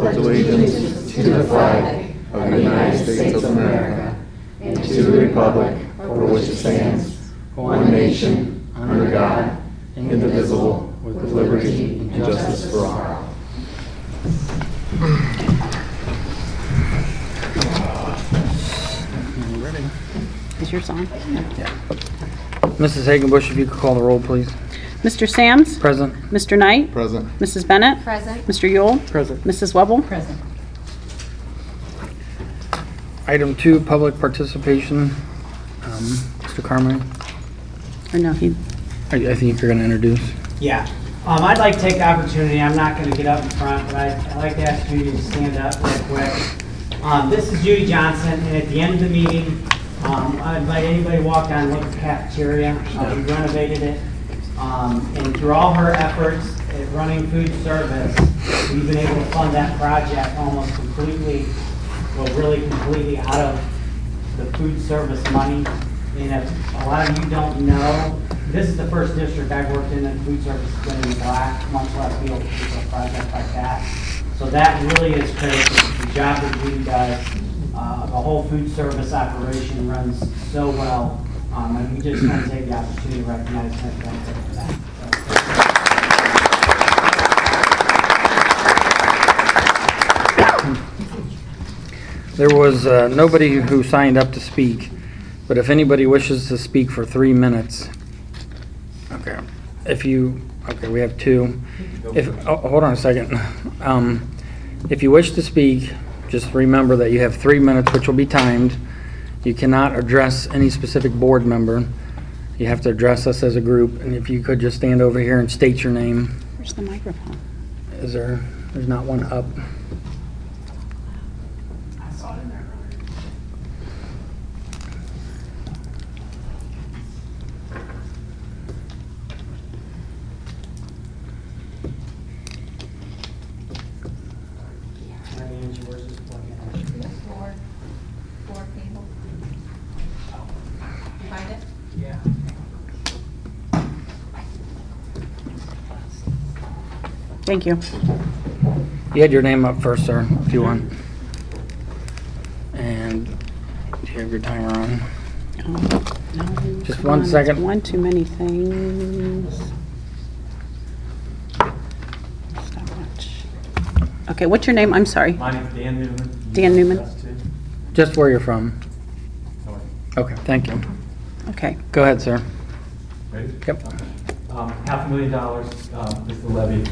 pledge allegiance to the flag of the United States of America and to the republic for which it stands, one nation, under God, indivisible, with liberty and justice for all. Ready? Is yours on? Yeah. Mrs. Hagenbush, if you could call the roll, please. Mr. Sams? Present. Mr. Knight? Present. Mrs. Bennett? Present. Mr. Yule? Present. Mrs. Webble? Present. Item 2, public participation. Mr. Carmine, Or no, he... I think you're going to introduce. Yeah. I'd like to take the opportunity, I'm not going to get up in front, but I'd like to ask Judy to stand up real quick. This is Judy Johnson, and at the end of the meeting, I invite anybody to walk down and look at the cafeteria. We renovated it. And through all her efforts at running food service, we've been able to fund that project almost completely, well, really completely out of the food service money. And if a lot of you don't know, this is the first district I've worked in that food service has been in the black, much less be able to do a project like that. So that really is critical. The job that Judy does, the whole food service operation runs so well. And we just want to take the opportunity to recognize her and thank her for that. There was nobody who signed up to speak, but if anybody wishes to speak for 3 minutes, okay. Okay, we have 2. Hold on a second. If you wish to speak, just remember that you have 3 minutes, which will be timed. You cannot address any specific board member. You have to address us as a group. And if you could just stand over here and state your name. Where's the microphone? There's not one up. I saw it in there earlier. Four people. You find it? Yeah. Thank you. You had your name up first, sir, if you want. And do you have your timer on? No, Just come 1 on, second. it's one too many things. Stopwatch. Okay, what's your name? I'm sorry. My name's Dan Newman. Dan Newman. Us too. Just where you're from. North. Okay, thank you. Okay. Go ahead, sir. Ready? Yep. $500,000 is the levy.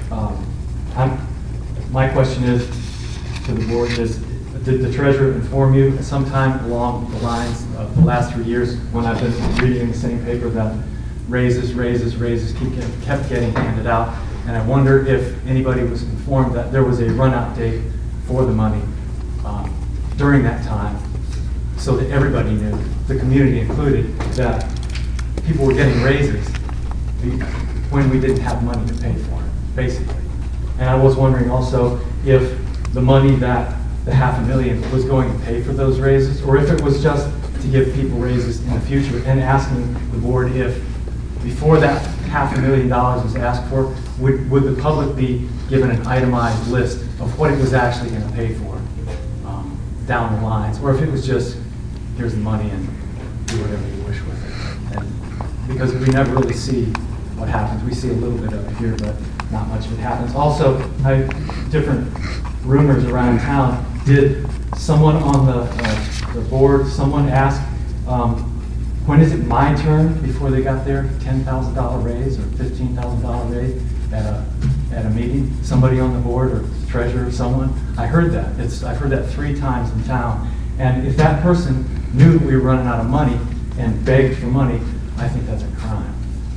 My question is to the board is, did the treasurer inform you at some time along the lines of the last 3 years when I've been reading in the same paper that raises kept getting handed out? And I wonder if anybody was informed that there was a run-out date for the money during that time, so that everybody knew, the community included, that people were getting raises when we didn't have money to pay for it, basically. And I was wondering also if the money that the $500,000 was going to pay for those raises, or if it was just to give people raises in the future, and asking the board if, before that $500,000 was asked for, would the public be given an itemized list of what it was actually going to pay for down the lines, or if it was just, here's the money and do whatever you wish with it. And because we never really see what happens. We see a little bit of it here, but not much of it happens. Also, different rumors around town. Did someone on the board, someone ask, when is it my turn before they got their $10,000 raise or $15,000 raise at a meeting? Somebody on the board or treasurer or someone? I heard that. I've heard that 3 times in town. And if that person knew that we were running out of money and begged for money, I think that's a crime.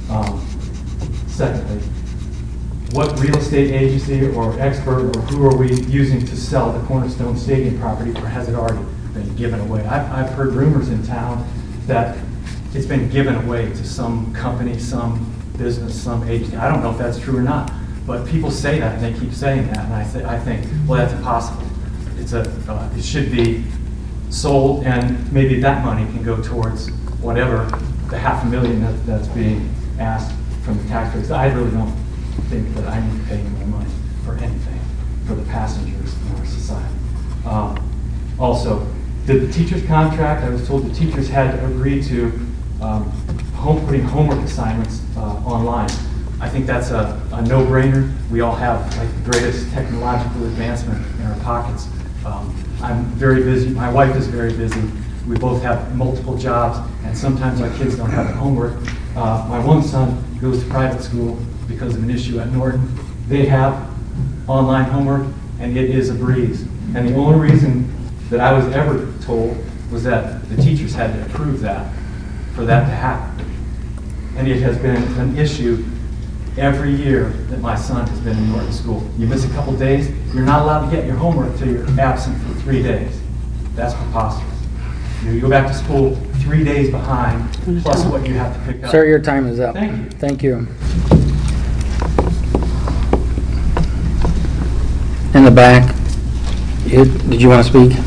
Secondly, what real estate agency or expert or who are we using to sell the Cornerstone Stadium property, or has it already been given away? I've heard rumors in town that it's been given away to some company, some business, some agency. I don't know if that's true or not, but people say that and they keep saying that, and I think, well, that's impossible. It should be sold, and maybe that money can go towards whatever the $500,000 that's being asked from the taxpayers. I really don't think that I need to pay more money for anything. for the passengers in our society. Also, did the teacher's contract, I was told the teachers had to agree to putting homework assignments online. I think that's a no-brainer. We all have like the greatest technological advancement in our pockets. I'm very busy. My wife is very busy. We both have multiple jobs, and sometimes our kids don't have their homework. My one son goes to private school because of an issue at Norton. They have online homework, and it is a breeze. And the only reason that I was ever told was that the teachers had to approve that for that to happen. And it has been an issue every year that my son has been in Norton School. You miss a couple days, you're not allowed to get your homework until you're absent for 3 days. That's preposterous. You go back to school 3 days behind, plus what you have to pick up. Sir, your time is up. Thank you. Thank you. In the back, did you want to speak?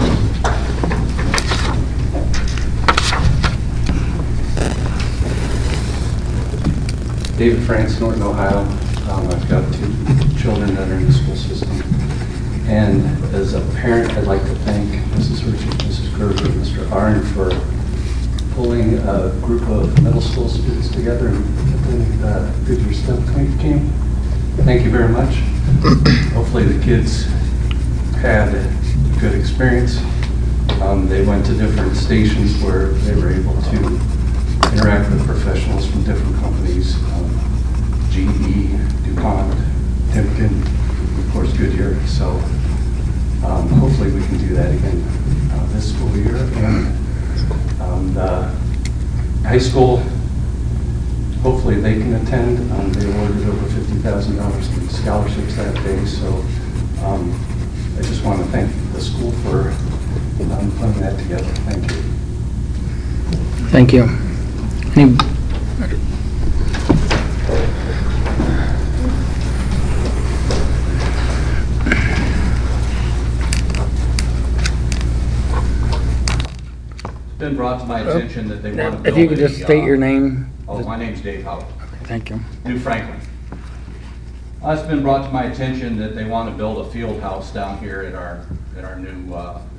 David Franks, Norton, Ohio. I've got 2 children that are in the school system. And as a parent, I'd like to thank Mrs. Richard, Mrs. Gerber, and Mr. Arnn for pulling a group of middle school students together and putting the Goodyear STEM team. Thank you very much. Hopefully the kids had a good experience. They went to different stations where they were able to interact with professionals from different companies, GE, DuPont, Timken, of course Goodyear. So hopefully we can do that again this school year. And the high school, hopefully they can attend. They awarded over $50,000 in scholarships that day. So I just want to thank the school for putting that together. Thank you. Thank you. Any, It's been brought to my attention that they want to build if you could just a, state your name. Oh, my name's Dave Howard, Thank you. New Franklin. It's been brought to my attention that they want to build a field house down here at our new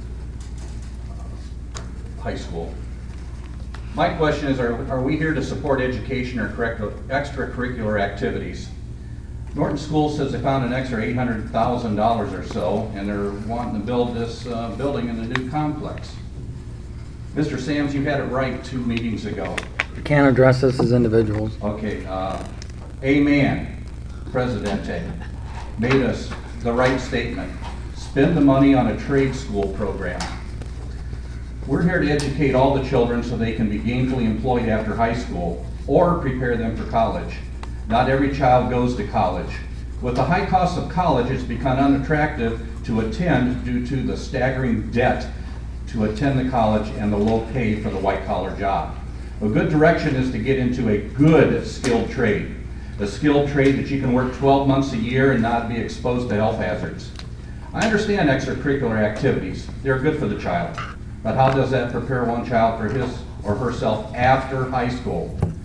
high school. My question is, are we here to support education or extracurricular activities? Norton School says they found an extra $800,000 or so, and they're wanting to build this building in the new complex. Mr. Sams, you had it right 2 meetings ago. You can't address us as individuals. Okay, a man, Presidente, made us the right statement. Spend the money on a trade school program. We're here to educate all the children so they can be gainfully employed after high school or prepare them for college. Not every child goes to college. With the high cost of college, it's become unattractive to attend due to the staggering debt to attend the college and the low pay for the white-collar job. A good direction is to get into a good skilled trade. A skilled trade that you can work 12 months a year and not be exposed to health hazards. I understand extracurricular activities. They're good for the child. But how does that prepare one child for his or herself after high school?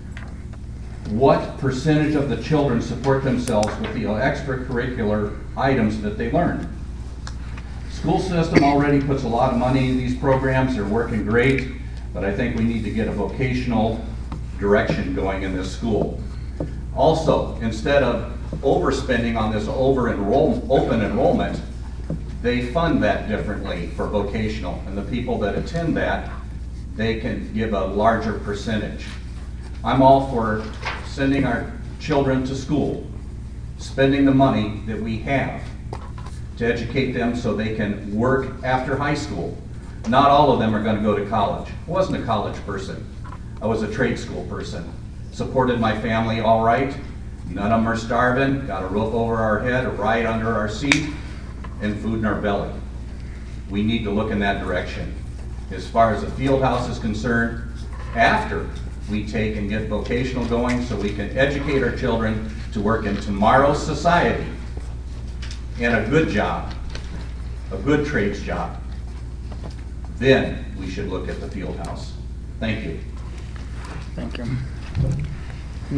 What percentage of the children support themselves with the extracurricular items that they learn? School system already puts a lot of money in these programs. They're working great, but I think we need to get a vocational direction going in this school. Also, instead of overspending on this open enrollment, they fund that differently for vocational, and the people that attend that, they can give a larger percentage. I'm all for sending our children to school, spending the money that we have to educate them so they can work after high school. Not all of them are going to go to college. I wasn't a college person. I was a trade school person. Supported my family all right. None of them are starving, got a roof over our head, a ride under our seat, and food in our belly. We need to look in that direction. As far as the field house is concerned, after we take and get vocational going so we can educate our children to work in tomorrow's society and a good job, a good trades job, then we should look at the field house. Thank you. Thank you.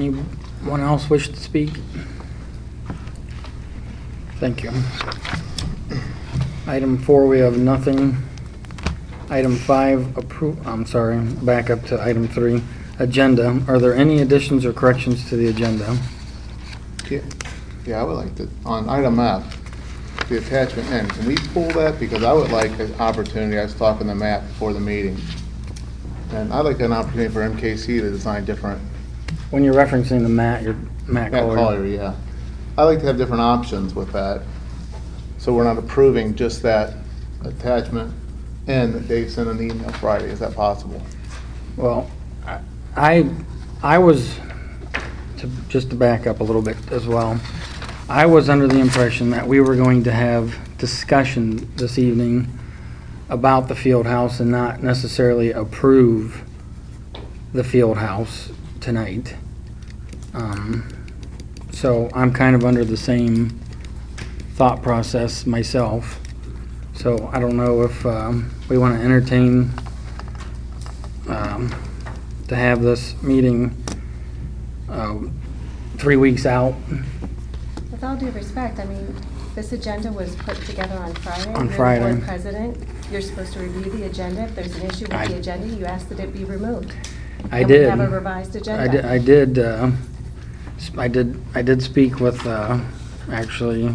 Anyone else wish to speak? Thank you. Item 4, we have nothing. Item 5, back up to item 3, agenda. Are there any additions or corrections to the agenda? Yeah, I would like to, on item F, the attachment N, can we pull that? Because I would like an opportunity, I was talking to Matt before the meeting, and I'd like an opportunity for MKC to design different, When you're referencing the Matt, you're Matt Matt Collier. Collier, yeah. I'd like to have different options with that, so we're not approving just that attachment N that Dave sent an email Friday. Is that possible? Well, I was, just to back up a little bit as well, I was under the impression that we were going to have discussion this evening about the field house and not necessarily approve the field house tonight. So I'm kind of under the same thought process myself. So I don't know if we want to entertain to have this meeting 3 weeks out. With all due respect, I mean, this agenda was put together on Friday. On You're the Friday. board president. You're supposed to review the agenda. If there's an issue with the agenda, you ask that it be removed. I And did. we have a revised agenda. I did speak with, actually,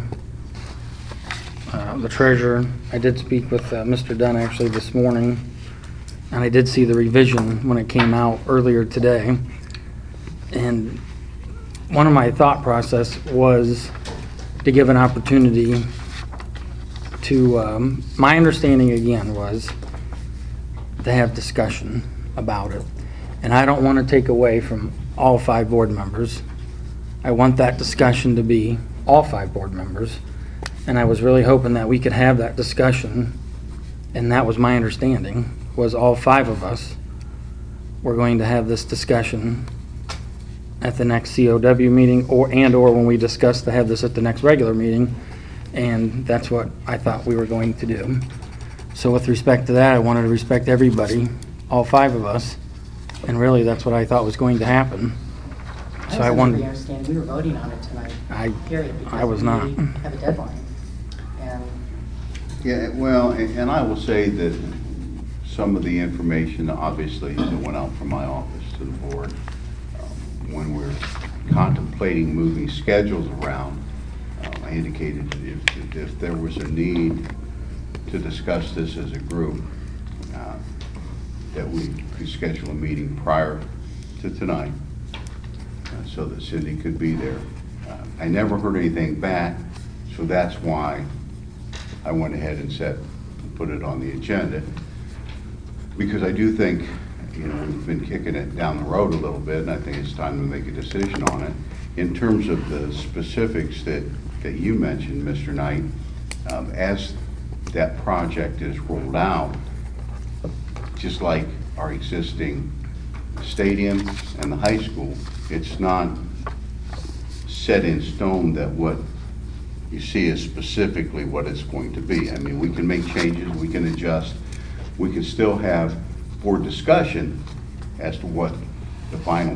the treasurer. I did speak with Mr. Dunn actually this morning, and I did see the revision when it came out earlier today. And one of my thought process was to give an opportunity to, my understanding again was to have discussion about it. And I don't want to take away from all 5 board members. I want that discussion to be all 5 board members. And I was really hoping that we could have that discussion, and that was my understanding, was all 5 of us were going to have this discussion at the next COW meeting, or when we discuss to have this at the next regular meeting, and that's what I thought we were going to do. So with respect to that, I wanted to respect everybody, all 5 of us, and really that's what I thought was going to happen. So I was under the wanted, understanding we were voting on it tonight, period. I was not. Because we have a deadline. And Yeah, well, and I will say that some of the information, obviously, that went out from my office to the board, when we're contemplating moving schedules around, I indicated that if there was a need to discuss this as a group, that we could schedule a meeting prior to tonight, so that Cindy could be there. I never heard anything back, so that's why I went ahead and put it on the agenda, because I do think, we've been kicking it down the road a little bit, and I think it's time to make a decision on it. In terms of the specifics that you mentioned, Mr. Knight, as that project is rolled out, just like our existing stadium and the high school, it's not set in stone that what you see is specifically what it's going to be. I mean, we can make changes, we can adjust, we can still have board discussion as to what the final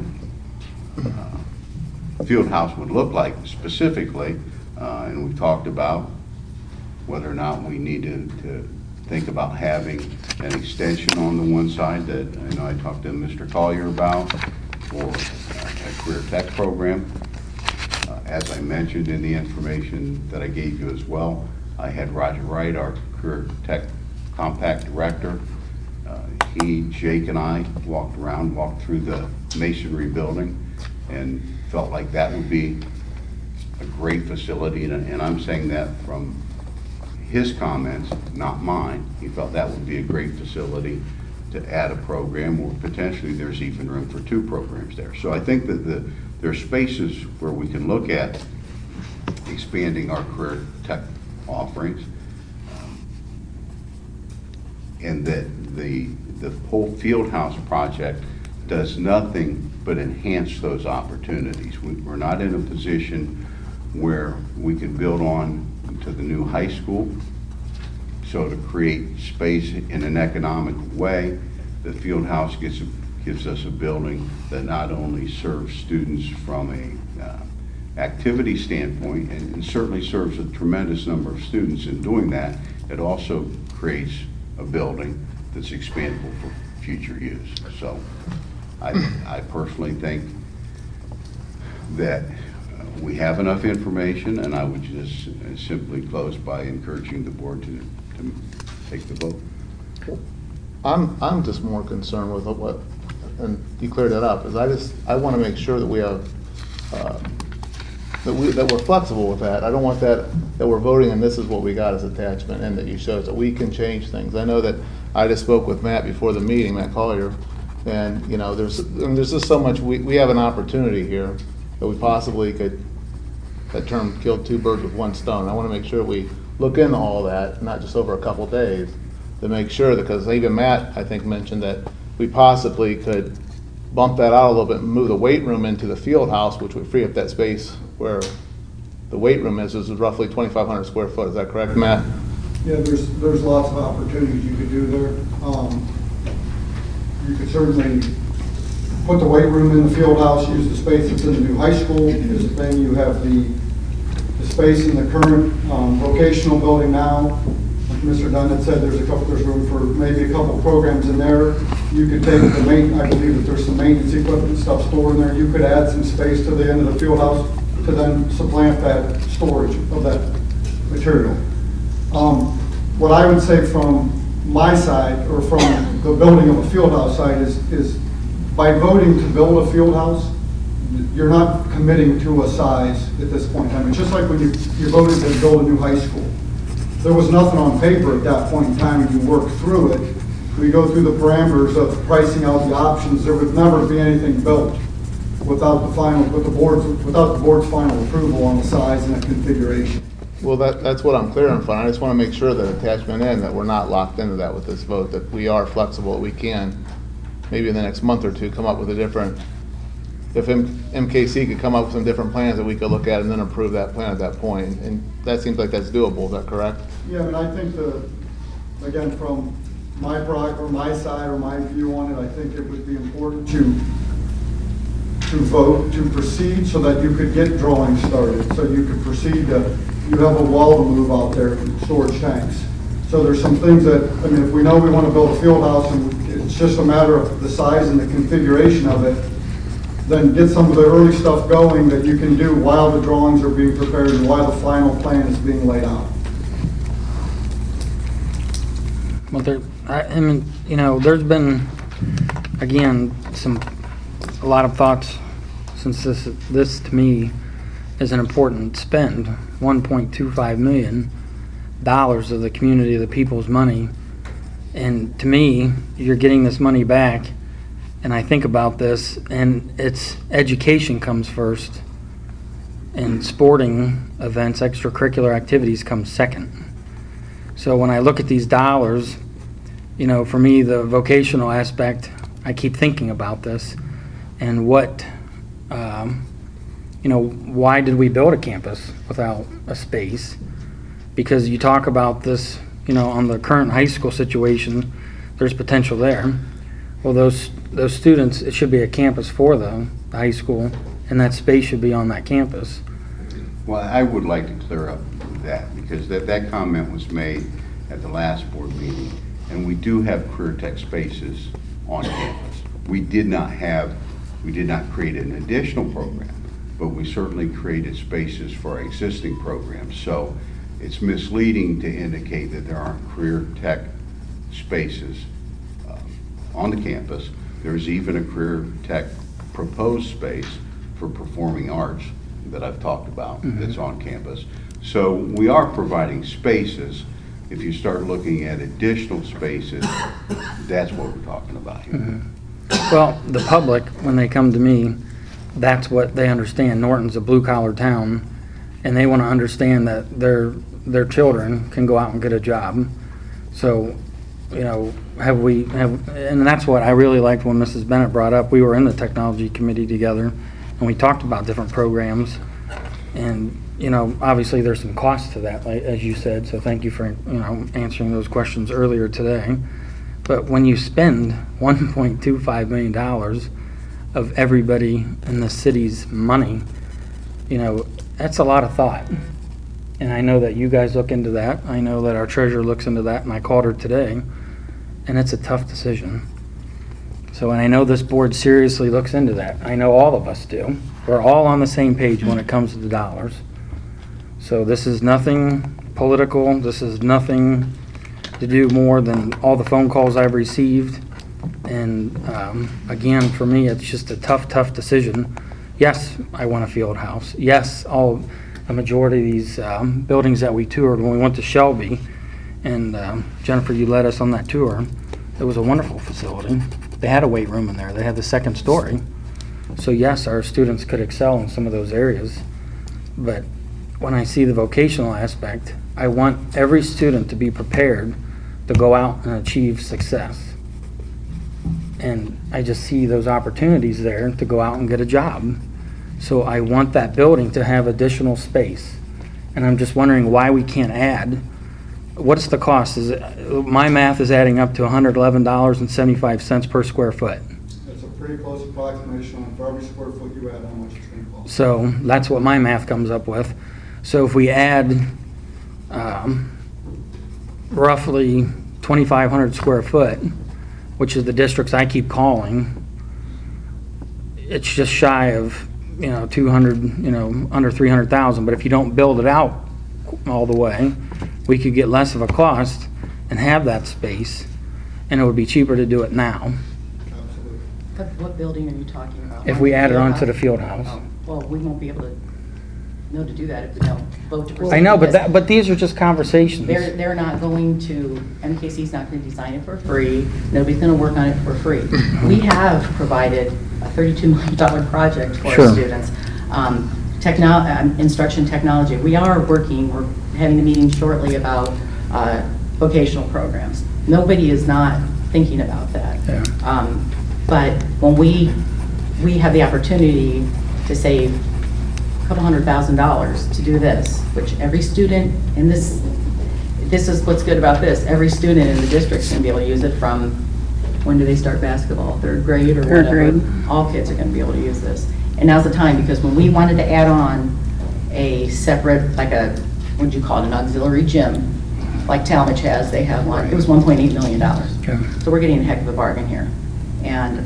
field house would look like specifically, and we've talked about whether or not we need to think about having an extension on the one side that I talked to Mr. Collier about for a career tech program. As I mentioned in the information that I gave you as well, I had Roger Wright, our career tech compact director. Jake and I walked through the masonry building, and felt like that would be a great facility, and I'm saying that from his comments, not mine. He felt that would be a great facility to add a program, or potentially there's even room for 2 programs there. So I think that there are spaces where we can look at expanding our career tech offerings, and that the whole field house project does nothing but enhance those opportunities. We're not in a position where we can build on to the new high school. So to create space in an economic way, the field house gives us a building that not only serves students from a activity standpoint, and certainly serves a tremendous number of students in doing that, it also creates a building that's expandable for future use. So I personally think that we have enough information, and I would just simply close by encouraging the board to take the vote. I'm just more concerned with what, and you cleared that up, is I want to make sure that we have, that we're flexible with that. I don't want that we're voting and this is what we got as attachment, and that you show us that we can change things. I know that I just spoke with Matt before the meeting, Matt Collier, and you know, there's just so much, we have an opportunity here that we possibly could, that term killed two birds with one stone. I want to make sure we look into all that, not just over a couple days, to make sure, because even Matt, I think, mentioned that we possibly could bump that out a little bit and move the weight room into the field house, which would free up that space where the weight room is roughly 2,500 square foot. Is that correct, Matt? Yeah, there's lots of opportunities you could do there. You could certainly put the weight room in the field house, use the space that's in the new high school is a thing. You have the space in the current vocational building now. Like Mr. Dunn had said, there's room for maybe a couple programs in there. You could take the I believe that there's some maintenance equipment stuff stored in there. You could add some space to the end of the field house to then supplant that storage of that material. What I would say from my side, or from the building of a field house side, is by voting to build a field house, you're not committing to a size at this point in time. It's just like when you voted to build a new high school. There was nothing on paper at that point in time, and you work through it. We go through the parameters of pricing out the options. There would never be anything built without the board's final approval on the size and the configuration. Well, that's what I'm clear on. I just want to make sure that attachment in, that we're not locked into that with this vote, that we are flexible, we can, maybe in the next month or two, come up with a different, if MKC could come up with some different plans that we could look at and then approve that plan at that point. And that seems like that's doable, is that correct? Yeah, and I think again, from my side or my view on it, I think it would be important to vote to proceed so that you could get drawings started, so you could proceed to, you have a wall to move out there, storage tanks. So there's some things that, I mean, if we know we want to build a field house and it's just a matter of the size and the configuration of it, then get some of the early stuff going that you can do while the drawings are being prepared and while the final plan is being laid out. Well, I mean, you know, there's been, again, a lot of thoughts since this to me is an important spend. $1.25 million of the community, of the people's money. And to me, you're getting this money back, and I think about this, and it's education comes first, and sporting events, extracurricular activities come second. So when I look at these dollars, you know, for me, the vocational aspect, I keep thinking about this, and what, you know, why did we build a campus without a space? Because you talk about this, you know, on the current high school situation, there's potential there. Well, those students, it should be a campus for the high school, and that space should be on that campus. Well, I would like to clear up that, because that comment was made at the last board meeting, and we do have career tech spaces on campus. We did not create an additional program, but we certainly created spaces for our existing programs. So it's misleading to indicate that there aren't career tech spaces on the campus. There's even a career tech proposed space for performing arts that I've talked about that's on campus. So we are providing spaces. If you start looking at additional spaces, that's what we're talking about here. Well, the public, when they come to me, that's what they understand. Norton's a blue-collar town, and they want to understand that their children can go out and get a job. So, you know, and that's what I really liked when Mrs. Bennett brought up. We were in the technology committee together, and we talked about different programs. And, you know, obviously there's some cost to that, like, as you said, so thank you for, you know, answering those questions earlier today. But when you spend $1.25 million of everybody in the city's money, You know, that's a lot of thought. And I know that you guys look into that. I know that our treasurer looks into that, and I called her today, and it's a tough decision. So, and I know this board seriously looks into that. I know all of us do. We're all on the same page when it comes to the dollars. So this is nothing political. This is nothing to do more than all the phone calls I've received. And again, for me, it's just a tough decision. Yes, I want a field house. Yes, a majority of these buildings that we toured when we went to Shelby, and Jennifer, you led us on that tour. It was a wonderful facility. They had a weight room in there. They had the second story. So yes, our students could excel in some of those areas. But when I see the vocational aspect, I want every student to be prepared to go out and achieve success. And I just see those opportunities there to go out and get a job. So I want that building to have additional space. And I'm just wondering why we can't add. What's the cost? My math is adding up to $111.75 per square foot. It's a pretty close approximation on for every square foot you add, how much it's going to cost. So that's what my math comes up with. So if we add roughly 2,500 square foot, which is the districts I keep calling, it's just shy of, 200, under 300,000. But if you don't build it out all the way, we could get less of a cost and have that space, and it would be cheaper to do it now. Absolutely. What building are you talking about? If we add it on to the field house. Oh, well, we won't be able to know to do that if we don't vote to proceed. I know, because but these are just conversations. They're not going to, MKC's not going to design it for free. Nobody's going to work on it for free. We have provided a $32 million project for Sure. our students. Instruction technology. We're having a meeting shortly about vocational programs. Nobody is not thinking about that. Yeah. But when we have the opportunity to save a couple $100,000 to do this, which every student in this is what's good about this, every student in the district is going to be able to use it from, when do they start basketball, third grade or Third whatever. grade. All kids are going to be able to use this. And now's the time, because when we wanted to add on a separate, like what do you call it, an auxiliary gym, like Talmadge has, they have one, it was $1.8 million. Okay. So we're getting a heck of a bargain here. And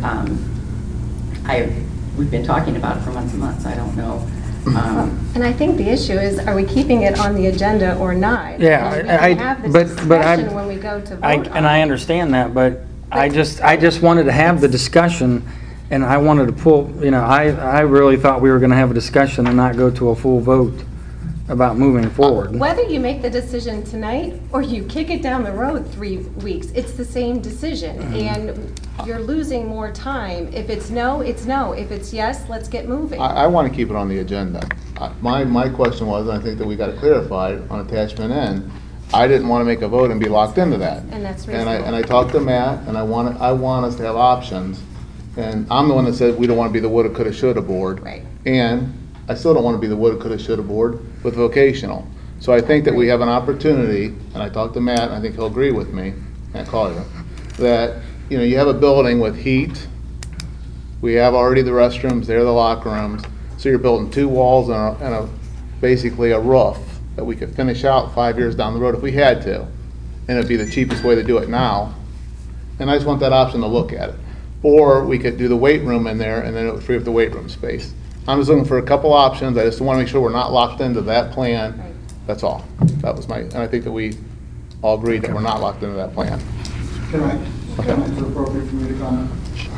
we've been talking about it for months and months, I don't know. And I think the issue is, are we keeping it on the agenda or not? Yeah, And we can have this discussion when we go to vote on And I it. understand that, but I just wanted to have the discussion, and I wanted to pull, I really thought we were going to have a discussion and not go to a full vote about moving forward. Whether you make the decision tonight or you kick it down the road 3 weeks, it's the same decision. And you're losing more time. If it's no, it's no. If it's yes, let's get moving. I want to keep it on the agenda. My question was, and I think that we got it clarified on attachment N, I didn't want to make a vote and be locked into that. And that's And I reasonable. talked to Matt, and I want us to have options. And I'm the one that said we don't want to be the woulda, coulda, shoulda board. Right. And I still don't want to be the woulda, coulda, shoulda board with vocational. So I think that we have an opportunity, and I talked to Matt, and I think he'll agree with me, Matt Collier, that, you have a building with heat. We have already the restrooms, there are the locker rooms. So you're building 2 walls and basically a roof that we could finish out 5 years down the road if we had to. And it'd be the cheapest way to do it now. And I just want that option to look at it. Or we could do the weight room in there, and then it would free up the weight room space. I'm just looking for a couple options. I just want to make sure we're not locked into that plan. Right. That's all. That was and I think that we all agreed that we're not locked into that plan. Can I, is it appropriate for me to comment?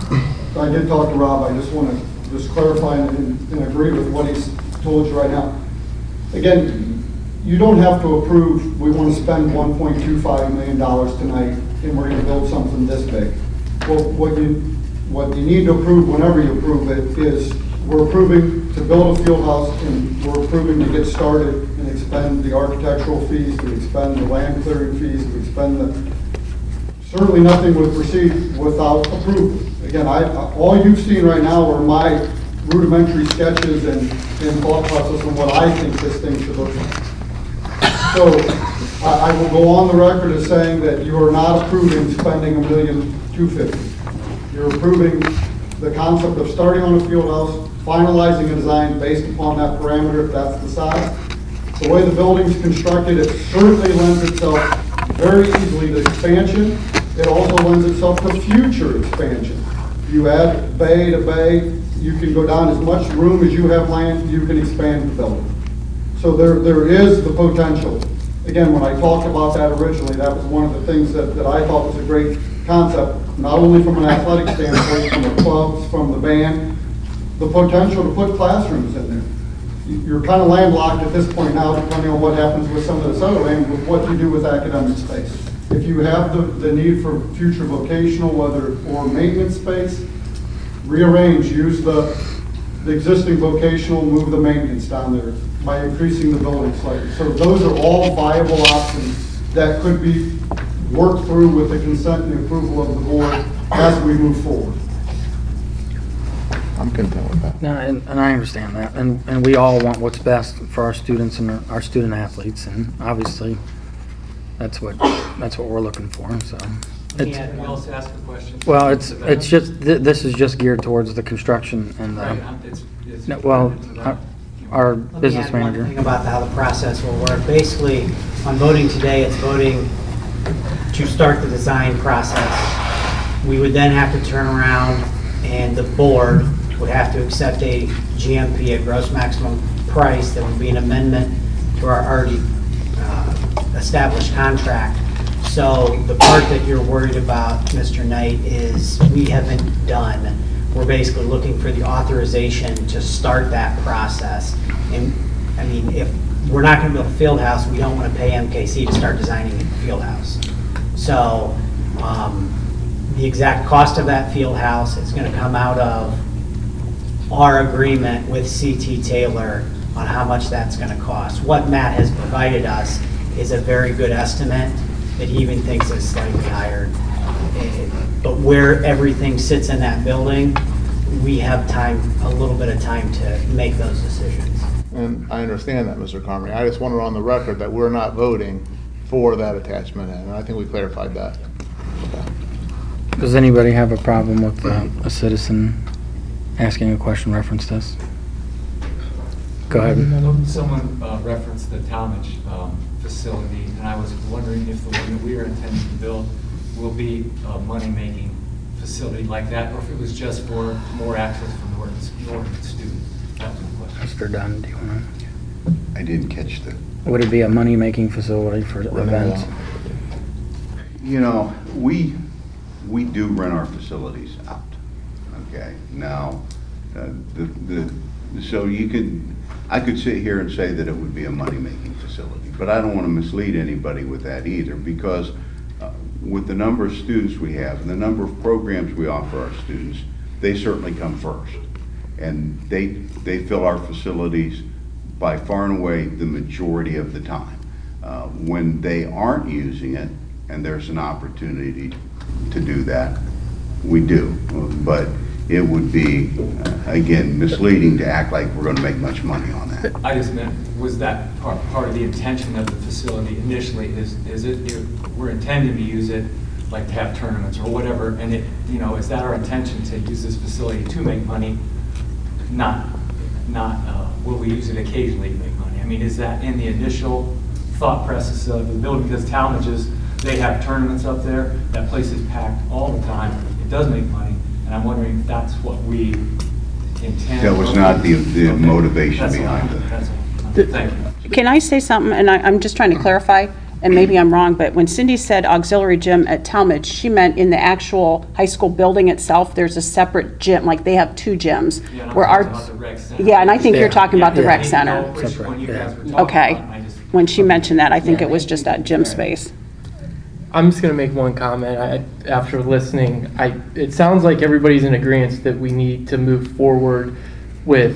I did talk to Rob, I just want to clarify and agree with what he's told you right now. Again, you don't have to approve, we want to spend $1.25 million tonight, and we're going to build something this big. Well, what you need to approve whenever you approve it is, we're approving to build a field house, and we're approving to get started and expend the architectural fees, to expend the land clearing fees, to expend certainly nothing would proceed without approval. Again, all you've seen right now are my rudimentary sketches and thought process on what I think this thing should look like. So I will go on the record as saying that you are not approving spending $1,250,000. You're approving the concept of starting on a field house, finalizing a design based upon that parameter, if that's the size. The way the building's constructed, it certainly lends itself very easily to expansion. It also lends itself to future expansion. You add bay to bay, you can go down as much room as you have land, you can expand the building. So there is the potential. Again, when I talked about that originally, that was one of the things that I thought was a great concept, not only from an athletic standpoint, from the clubs, from the band, the potential to put classrooms in there. You're kind of landlocked at this point now, depending on what happens with some of this other land, with what you do with academic space. If you have the need for future vocational, or maintenance space, rearrange, use the existing vocational, move the maintenance down there by increasing the building slightly. So those are all viable options that could be worked through with the consent and approval of the board as we move forward. I'm content with that. No, and I understand that, and we all want what's best for our students and our student athletes, and obviously, that's what we're looking for, so. Can anyone else ask a question? Well, it's just, this is just geared towards the construction and Right, no, well, our Let me business add one manager. thing about how the process will work. Basically, on voting today, it's voting to start the design process. We would then have to turn around and the board would have to accept a GMP, a gross maximum price, that would be an amendment to our already established contract. So the part that you're worried about, Mr. Knight, is we haven't done. We're basically looking for the authorization to start that process. And I mean, if we're not going to build a field house, we don't want to pay MKC to start designing a field house. So the exact cost of that field house is going to come out of our agreement with CT Taylor on how much that's going to cost. What Matt has provided us is a very good estimate that he even thinks is slightly higher. But where everything sits in that building, we have time, a little bit of time to make those decisions. And I understand that, Mr. Carmody. I just want it on the record that we're not voting for that attachment, and I think we clarified that. Does anybody have a problem with a citizen asking a question reference this? Go ahead. Someone referenced the Talmadge facility, and I was wondering if the one that we are intending to build will be a money-making facility like that, or if it was just for more access for Norton students. That was the question. Mr. Dunn, do you want to? I didn't catch the. Would it be a money-making facility for events? You know, we do rent our facilities out. Okay, now, so I could sit here and say that it would be a money-making facility, but I don't want to mislead anybody with that either, because with the number of students we have and the number of programs we offer our students, they certainly come first. And they fill our facilities by far and away the majority of the time. When they aren't using it, and there's an opportunity to do that, we do. But it would be, again, misleading to act like we're going to make much money on that. I just meant, was that part of the intention of the facility initially? Is it we're intending to use it like to have tournaments or whatever, and is that our intention to use this facility to make money? Not will we use it occasionally to make money? I mean, is that in the initial thought process of the building? Because Talmadge's, they have tournaments up there. That place is packed all the time. It does make money, and I'm wondering if that's what we intend. That was not the motivation That's behind all. it. That's all. Thank you. Can I say something? And I'm just trying to clarify, and maybe I'm wrong, but when Cindy said auxiliary gym at Talmadge, she meant in the actual high school building itself, there's a separate gym, like they have two gyms. Yeah, and where I'm our talking about the rec center. Yeah, and I think you're talking about the Yeah. rec center. Which one you guys were talking Okay. about, and I just- When she mentioned that, I think it was just that gym space. I'm just going to make one comment. After listening, it sounds like everybody's in agreement that we need to move forward with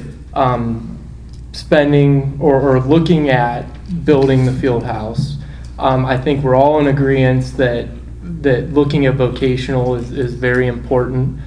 spending or looking at building the field house. I think we're all in agreement that looking at vocational is very important.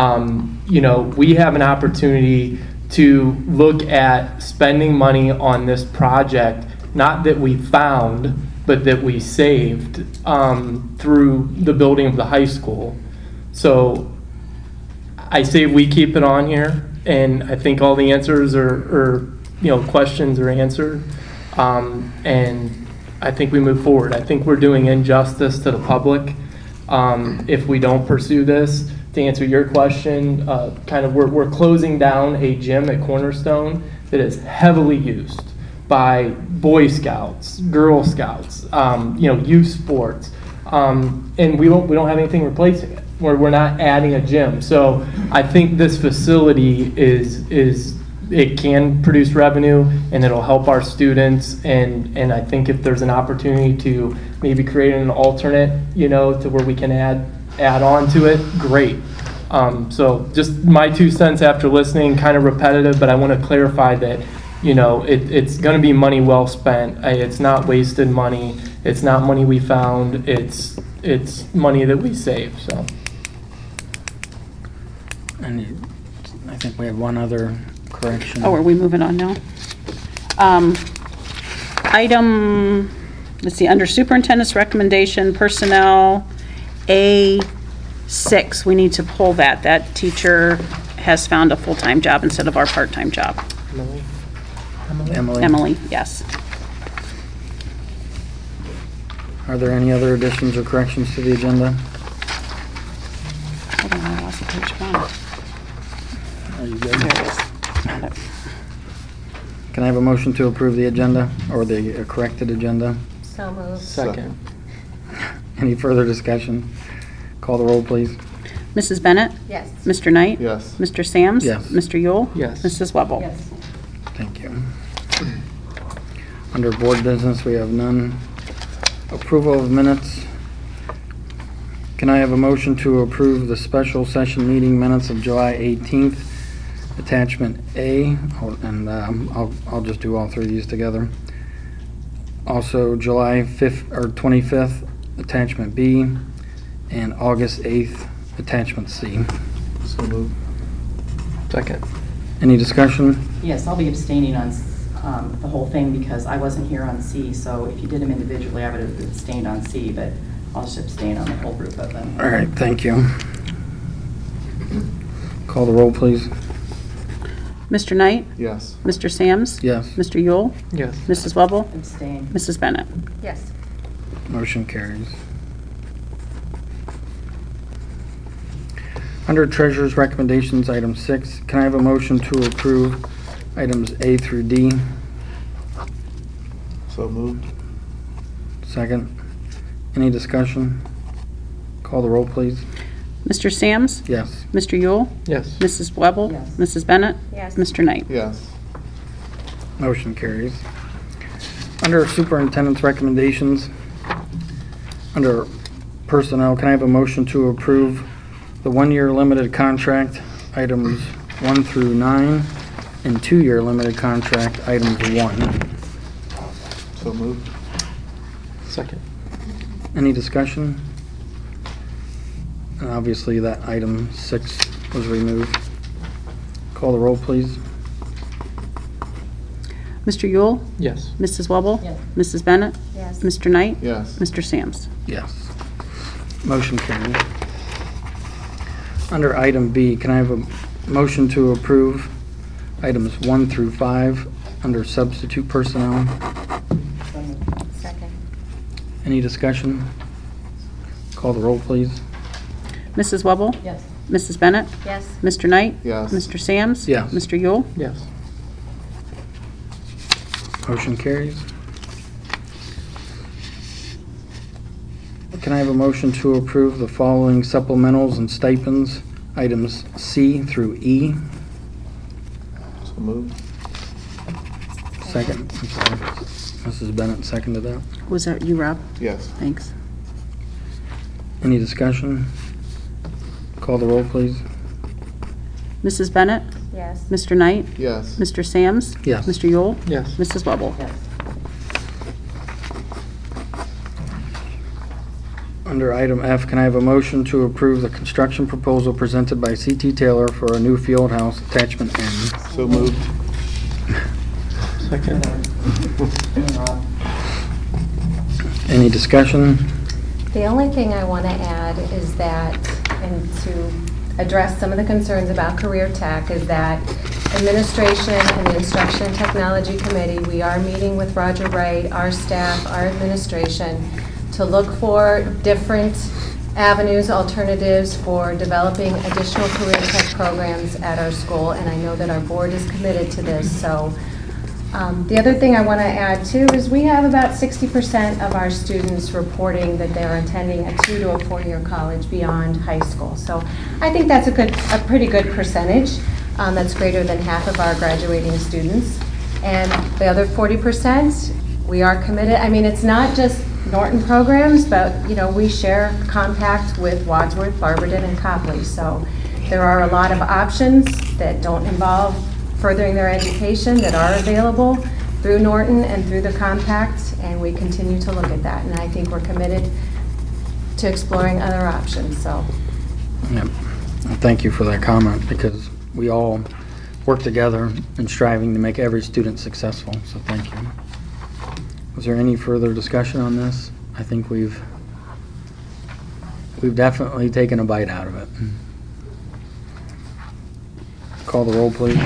We have an opportunity to look at spending money on this project, not that we found, but that we saved through the building of the high school. So I say we keep it on here, and I think all the answers questions are answered. And I think we move forward. I think we're doing injustice to the public if we don't pursue this. To answer your question, we're closing down a gym at Cornerstone that is heavily used by Boy Scouts, Girl Scouts, youth sports, and we don't have anything replacing it. We're not adding a gym. So I think this facility it can produce revenue, and it'll help our students, and I think if there's an opportunity to maybe create an alternate, to where we can add on to it, great. So just my 2 cents after listening, kind of repetitive, but I want to clarify that, it's going to be money well spent. It's not wasted money. It's not money we found. It's money that we saved, so. And I think we have one other correction. Oh, are we moving on now? Let's see, under superintendent's recommendation, personnel, A6, we need to pull that. That teacher has found a full-time job instead of our part-time job. Emily, yes. Are there any other additions or corrections to the agenda? Hold on, I lost page 1. Are you good? There it is. Got it. Can I have a motion to approve the agenda, or the corrected agenda? So moved. Second. Any further discussion? Call the roll, please. Mrs. Bennett? Yes. Mr. Knight? Yes. Mr. Sams? Yes. Mr. Yule? Yes. Mrs. Webble? Yes. Thank you. Under board business, we have none. Approval of minutes. Can I have a motion to approve the special session meeting minutes of July 18th, attachment A, and I'll just do all three of these together. Also, July 5th or 25th, attachment B, and August 8th, attachment C. So moved. Second. Any discussion? Yes, I'll be abstaining on the whole thing because I wasn't here on C, so if you did them individually, I would have abstained on C, but I'll just abstain on the whole group of them. All right, thank you. Call the roll, please. Mr. Knight? Yes. Mr. Sams? Yes. Mr. Yule? Yes. Mrs. Webble? Abstain. Mrs. Bennett? Yes. Motion carries. Under Treasurer's Recommendations, item 6, can I have a motion to approve items A through D? So moved. Second. Any discussion? Call the roll, please. Mr. Sams? Yes. Mr. Yule? Yes. Mrs. Webble? Yes. Mrs. Bennett? Yes. Mr. Knight? Yes. Motion carries. Under Superintendent's Recommendations, under Personnel, can I have a motion to approve the 1-year limited contract, items 1 through 9, and 2-year limited contract, items 1? So moved. Second. Any discussion? And obviously, that item 6 was removed. Call the roll, please. Mr. Yule? Yes. Mrs. Webble? Yes. Mrs. Bennett? Yes. Mr. Knight? Yes. Mr. Sams? Yes. Motion carried. Under item B, can I have a motion to approve items 1 through 5 under substitute personnel? Second. Any discussion? Call the roll, please. Mrs. Webble? Yes. Mrs. Bennett? Yes. Mr. Knight? Yes. Mr. Sams? Yes. Mr. Yule? Yes. Motion carries. Can I have a motion to approve the following supplementals and stipends, items C through E? So moved. Second, I'm sorry. Mrs. Bennett seconded that. Was that you, Rob? Yes. Thanks. Any discussion? Call the roll, please. Mrs. Bennett? Yes. Mr. Knight? Yes. Mr. Sams? Yes. Mr. Yule? Yes. Mrs. Webble? Yes. Under item F, can I have a motion to approve the construction proposal presented by C.T. Taylor for a new field house, attachment N? So moved. Second. Any discussion? The only thing I want to add is that, and to address some of the concerns about career tech is that administration and the Instruction and Technology Committee, we are meeting with Roger Wright, our staff, our administration, to look for different avenues, alternatives for developing additional career tech programs at our school, and I know that our board is committed to this. So the other thing I want to add too is we have about 60% of our students reporting that they're attending a 2- to 4-year college beyond high school. So I think that's a pretty good percentage. That's greater than half of our graduating students. And the other 40%, we are committed. I mean, it's not just Norton programs, but we share compact with Wadsworth, Barberton, and Copley. So there are a lot of options that don't involve furthering their education that are available through Norton and through the compact, and we continue to look at that. And I think we're committed to exploring other options. So, yep. Thank you for that comment, because we all work together in striving to make every student successful. So thank you. Was there any further discussion on this? I think we've definitely taken a bite out of it. Call the roll, please.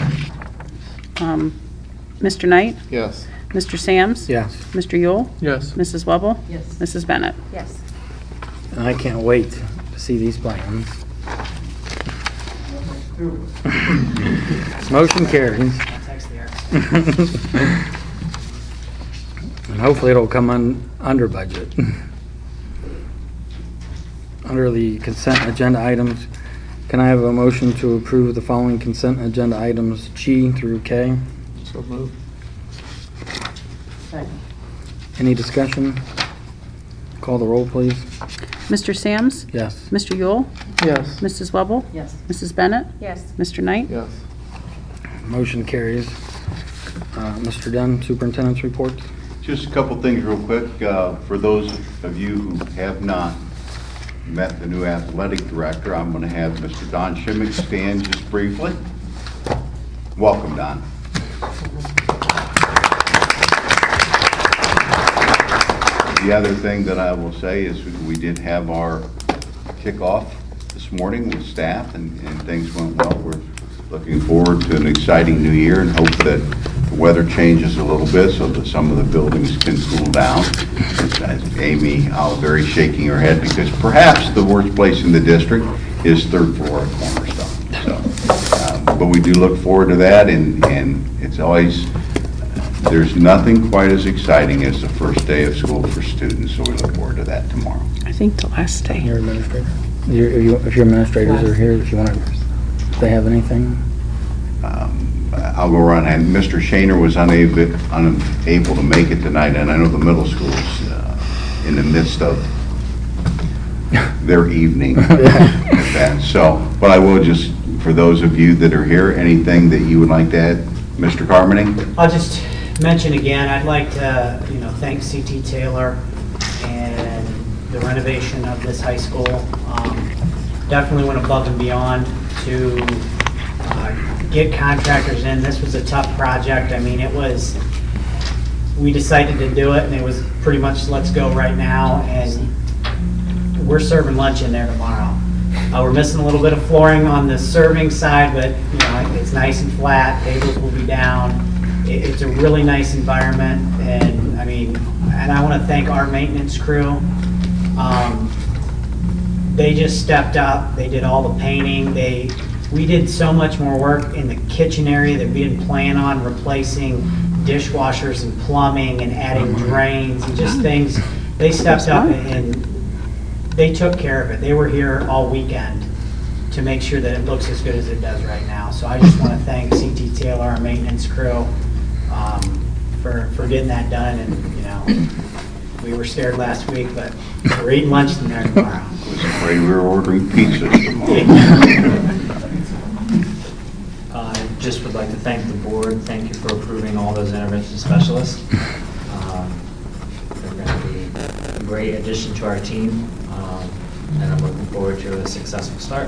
Mr. Knight? Yes. Mr. Sams? Yes. Mr. Yule? Yes. Mrs. Wubble? Yes. Mrs. Bennett? yes. And I can't wait to see these plans. Motion carries. Text the architect. And hopefully it'll come under budget. Under the consent agenda items, can I have a motion to approve the following consent agenda items G through K? So moved. Second. Any discussion? Call the roll, please. Mr. Sams? Yes. Mr. Yule? Yes. Mrs. Wubble? Yes. Mrs. Bennett? Yes. Mr. Knight? Yes. Motion carries. Mr. Dunn, Superintendent's report. Just a couple things real quick. For those of you who have not met the new athletic director, I'm going to have Mr. Don Shimmick stand just briefly. Welcome, Don. The other thing that I will say is we did have our kickoff this morning with staff, and things went well. We're looking forward to an exciting new year and hope that the weather changes a little bit so that some of the buildings can cool down. As Amy Oliveri shaking her head, because perhaps the worst place in the district is third floor at Cornerstone. So, but we do look forward to that, and it's always, there's nothing quite as exciting as the first day of school for students, so we look forward to that tomorrow. I think the last day. Your administrator. If your administrators are here, if you want to, if they have anything. I'll go around, and Mr. Shaner was unable to make it tonight, and I know the middle school's in the midst of their evening event. So, but I will just, for those of you that are here, anything that you would like to add, Mr. Carmody? I'll just mention again, I'd like to, thank CT Taylor and the renovation of this high school. Definitely went above and beyond to get contractors in. This was a tough project. I mean, we decided to do it, and it was pretty much let's go right now, and we're serving lunch in there tomorrow. We're missing a little bit of flooring on the serving side, but it's nice and flat. Tables will be down. It's a really nice environment, and I want to thank our maintenance crew. They just stepped up. They did all the painting. We did so much more work in the kitchen area that we didn't plan on, replacing dishwashers and plumbing and adding drains and just things. They stepped up and they took care of it. They were here all weekend to make sure that it looks as good as it does right now. So I just want to thank CT Taylor, our maintenance crew, for getting that done. And we were scared last week, but we're eating lunch in there tomorrow. I was afraid we were ordering pizzas tomorrow. Just would like to thank the board. Thank you for approving all those intervention specialists. They're going to be a great addition to our team, and I'm looking forward to a successful start.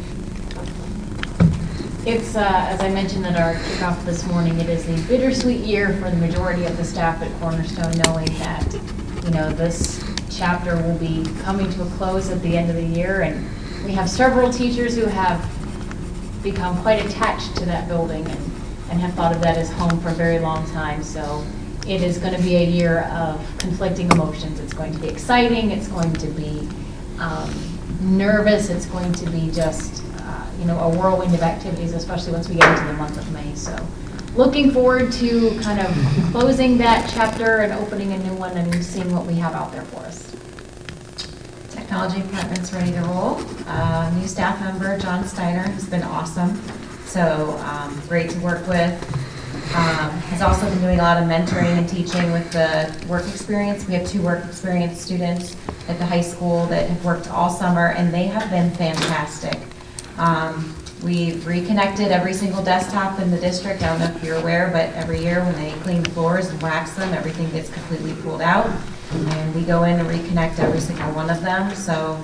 It's, as I mentioned at our kickoff this morning, it is a bittersweet year for the majority of the staff at Cornerstone, knowing that, this chapter will be coming to a close at the end of the year, and we have several teachers who have become quite attached to that building and have thought of that as home for a very long time. So it is going to be a year of conflicting emotions. It's going to be exciting. It's going to be nervous. It's going to be just, a whirlwind of activities, especially once we get into the month of May. So looking forward to kind of closing that chapter and opening a new one and seeing what we have out there for us. Technology department's ready to roll. New staff member, John Steiner, has been awesome. So great to work with. Has also been doing a lot of mentoring and teaching with the work experience. We have 2 work experience students at the high school that have worked all summer, and they have been fantastic. We've reconnected every single desktop in the district. I don't know if you're aware, but every year when they clean the floors and wax them, everything gets completely pulled out. And we go in and reconnect every single one of them. So,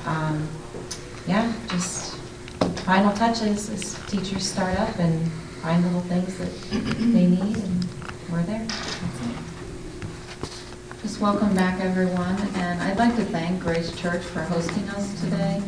just final touches as teachers start up and find little things that they need, and we're there. That's it. Just welcome back, everyone, and I'd like to thank Grace Church for hosting us today.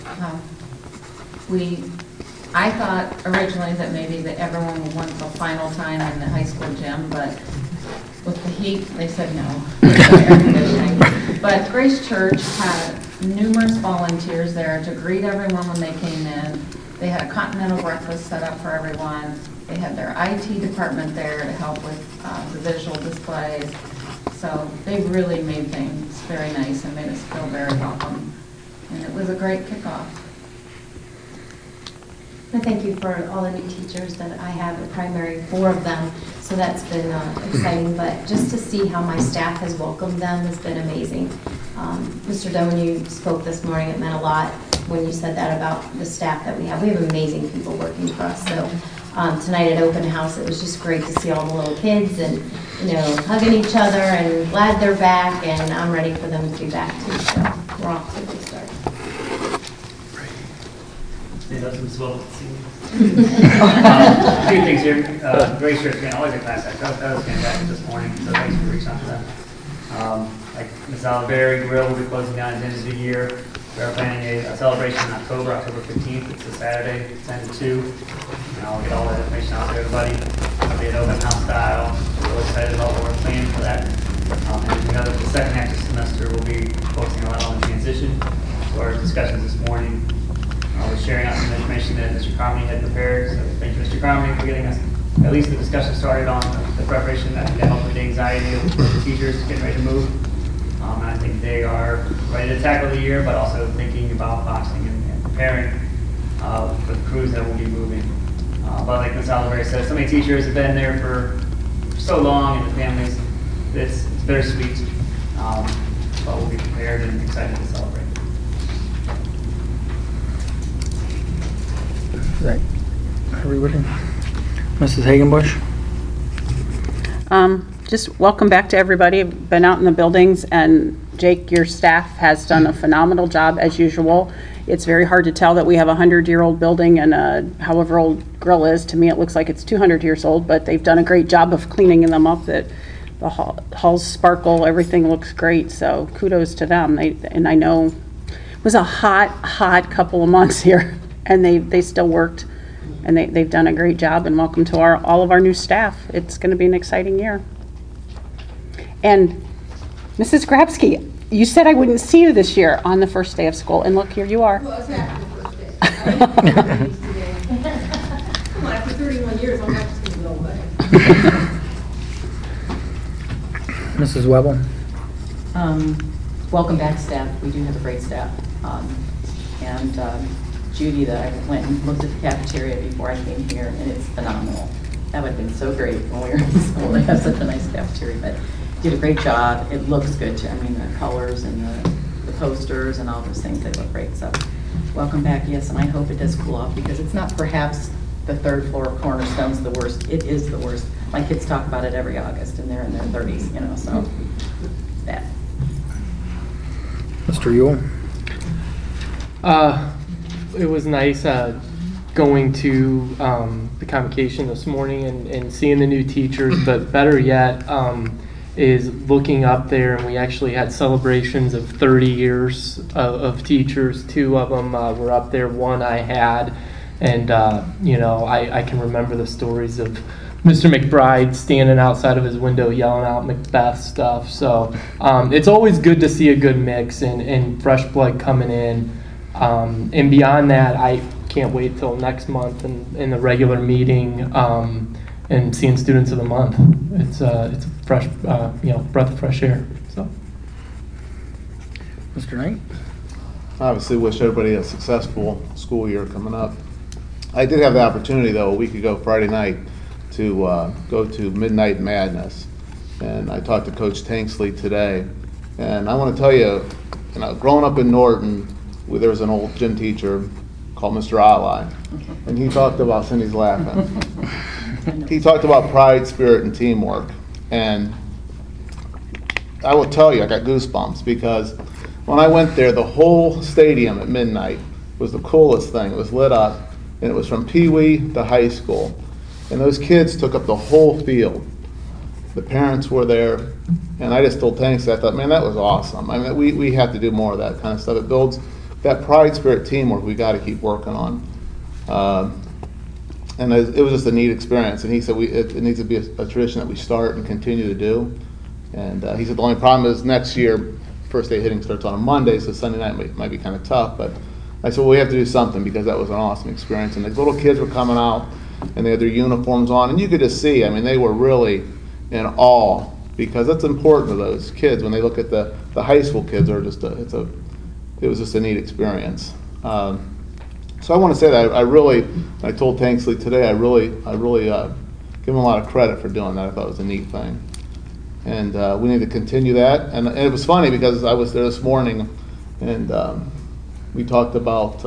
I thought originally that maybe that everyone would want the final time in the high school gym, but with the heat, they said no. Air conditioning. But Grace Church had numerous volunteers there to greet everyone when they came in. They had a continental breakfast set up for everyone. They had their IT department there to help with the visual displays. So they really made things very nice and made us feel very welcome. And it was a great kickoff. And thank you for all the new teachers that I have, a primary 4 of them, so that's been exciting. But just to see how my staff has welcomed them has been amazing. Mr. Dunn, when you spoke this morning, it meant a lot when you said that about the staff that we have. We have amazing people working for us. So tonight at open house, it was just great to see all the little kids and hugging each other, and glad they're back, and I'm ready for them to be back too. So we're off to a good start. A few things here. Grace Church, again, always a class act. That was fantastic this morning, so thanks for reaching out to them. Like Ms. Oliveri, Grill will be closing down at the end of the year. We are planning a celebration in October 15th. It's a Saturday, 10 to 2. And I'll get all that information out to everybody. It'll be an open house style. We're really excited about what we're planning for that. And the second half of the semester will be focusing a lot on the transition. So our discussions this morning, we're sharing out some information that Mr. Carmody had prepared. So thank you, Mr. Carmody, for getting us at least the discussion started on the preparation that can help with the anxiety of the teachers getting ready to move. And I think they are ready to tackle the year, but also thinking about boxing and preparing for the crews that will be moving. But like Ms. Oliveri said, so many teachers have been there for so long, and the families, it's bittersweet. But we'll be prepared and excited to celebrate. Is that everybody? Mrs. Hagenbush? Just welcome back to everybody. I've been out in the buildings, and Jake, your staff has done a phenomenal job as usual. It's very hard to tell that we have a 100-year-old building and however old Grill is. To me, it looks like it's 200 years old, but they've done a great job of cleaning them up. That the halls sparkle, everything looks great. So kudos to them. And I know it was a hot couple of months here, and they still worked, and they've done a great job. And welcome to all of our new staff. It's going to be an exciting year. And Mrs. Grabsky, you said I wouldn't see you this year on the first day of school, and look, here you are. Well, it's after the first day. Come on, after 31 years, I'm not just going to go away. Mrs. Webble? Welcome back, staff. We do have a great staff. Judy, that I went and looked at the cafeteria before I came here, and it's phenomenal. That would have been so great when we were in school. They have such a nice cafeteria, but did a great job. It looks good too. I mean, the colors and the posters and all those things, they look great. So welcome back, yes, and I hope it does cool off, because it's not perhaps the third floor Cornerstone's the worst. It is the worst. My kids talk about it every August, and they're in their 30s, so that. Mr. Ewell? It was nice going to the convocation this morning and seeing the new teachers, but better yet, is looking up there, and we actually had celebrations of 30 years of teachers. 2 of them were up there, 1 I had, and I can remember the stories of Mr. McBride standing outside of his window yelling out Macbeth stuff. So it's always good to see a good mix and fresh blood coming in. And beyond that, I can't wait till next month and in the regular meeting and seeing students of the month. It's a fresh, breath of fresh air. So, Mr. Knight? Obviously wish everybody a successful school year coming up. I did have the opportunity, though, a week ago, Friday night, to go to Midnight Madness. And I talked to Coach Tanksley today. And I want to tell you, growing up in Norton, there was an old gym teacher called Mr. Ali. And he talked about, Cindy's laughing. He talked about pride, spirit, and teamwork. And I will tell you, I got goosebumps because when I went there, the whole stadium at midnight was the coolest thing. It was lit up, and it was from Pee Wee to high school. And those kids took up the whole field. The parents were there, and I just told Tanks, I thought, man, that was awesome. I mean, we have to do more of that kind of stuff. It builds that pride, spirit, teamwork we got to keep working on. And it was just a neat experience. And he said it needs to be a tradition that we start and continue to do. And he said the only problem is next year, first day hitting starts on a Monday, so Sunday night might be kind of tough. But I said, well, we have to do something because that was an awesome experience. And the little kids were coming out, and they had their uniforms on, and you could just see, I mean, they were really in awe because that's important to those kids when they look at the high school kids are just it was just a neat experience. So I want to say that I told Tanksley today, I really give him a lot of credit for doing that. I thought it was a neat thing. And we need to continue that. And it was funny because I was there this morning and we talked about,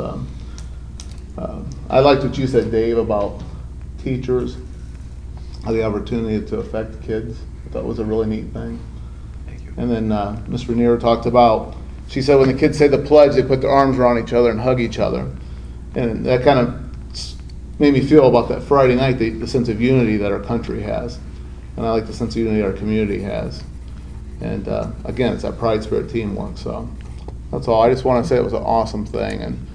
I liked what you said, Dave, about teachers, the opportunity to affect the kids. I thought it was a really neat thing. Thank you. And then Ms. Ranier talked about, she said when the kids say the pledge, they put their arms around each other and hug each other. And that kind of made me feel about that Friday night, the sense of unity that our country has. And I like the sense of unity our community has. And again, it's that pride, spirit, teamwork. So that's all. I just want to say it was an awesome thing. And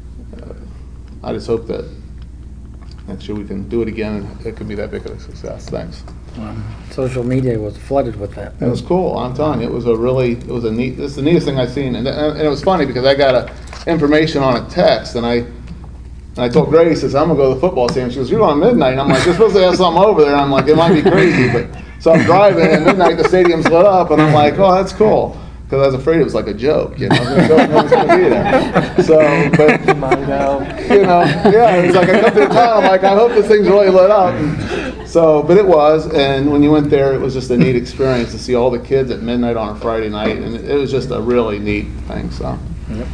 I just hope that next year we can do it again and it can be that big of a success. Thanks. Social media was flooded with that. It was cool. I'm telling you, it's the neatest thing I've seen. And it was funny because I got information on a text and I told Grace, I said, I'm going to go to the football stadium. She goes, you're on midnight. And I'm like, you're supposed to have something over there. And I'm like, it might be crazy. But so I'm driving, and at midnight the stadium's lit up. And I'm like, oh, that's cool. Because I was afraid it was like a joke. I was going to be there. So, but, yeah, it's like I come to the town. I'm like, I hope this thing's really lit up. And so, but it was. And when you went there, it was just a neat experience to see all the kids at midnight on a Friday night. And it was just a really neat thing. So, yep.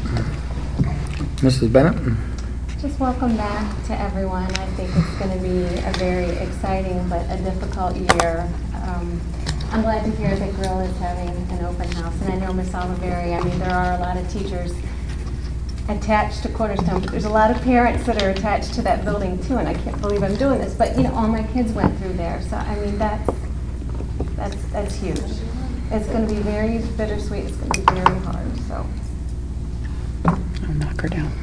Mrs. Bennett? Just welcome back to everyone. I think it's going to be a very exciting but a difficult year. I'm glad to hear that Grill is having an open house. And I know Ms. Oliveri, I mean, there are a lot of teachers attached to Cornerstone, but there's a lot of parents that are attached to that building too, and I can't believe I'm doing this, but all my kids went through there. So, I mean, that's huge. It's going to be very bittersweet. It's going to be very hard, so. I'll knock her down.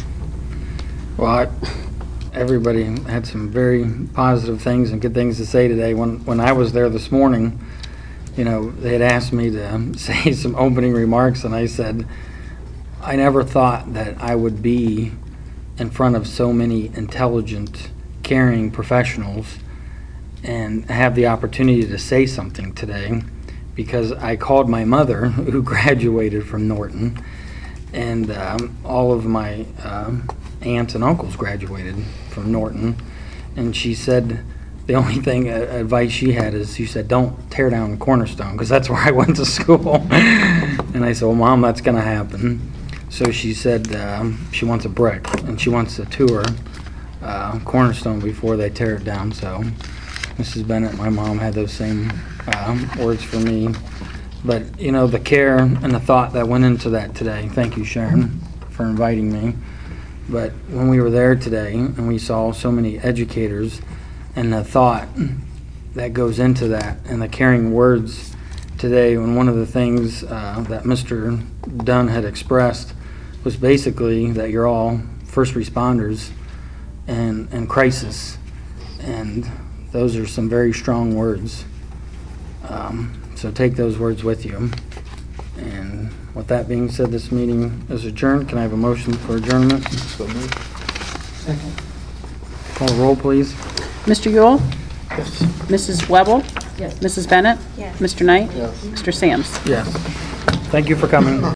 Well, everybody had some very positive things and good things to say today. When I was there this morning, they had asked me to say some opening remarks, and I said, I never thought that I would be in front of so many intelligent, caring professionals and have the opportunity to say something today, because I called my mother, who graduated from Norton, and all of my aunts and uncles graduated from Norton, and she said the only thing advice she had is, she said, don't tear down Cornerstone, because that's where I went to school. And I said, well, Mom, that's going to happen. So she said she wants a brick, and she wants to tour Cornerstone before they tear it down. So Mrs. Bennett, my mom, had those same words for me. But the care and the thought that went into that today, thank you, Sharon, for inviting me. But when we were there today and we saw so many educators and the thought that goes into that and the caring words today, and one of the things that Mr. Dunn had expressed was basically that you're all first responders and crisis, and those are some very strong words. So take those words with you. And with that being said, this meeting is adjourned. Can I have a motion for adjournment? So moved. Second. Call the roll, please. Mr. Yule? Yes. Mrs. Webble? Yes. Mrs. Bennett? Yes. Mr. Knight? Yes. Mr. Sams? Yes. Thank you for coming.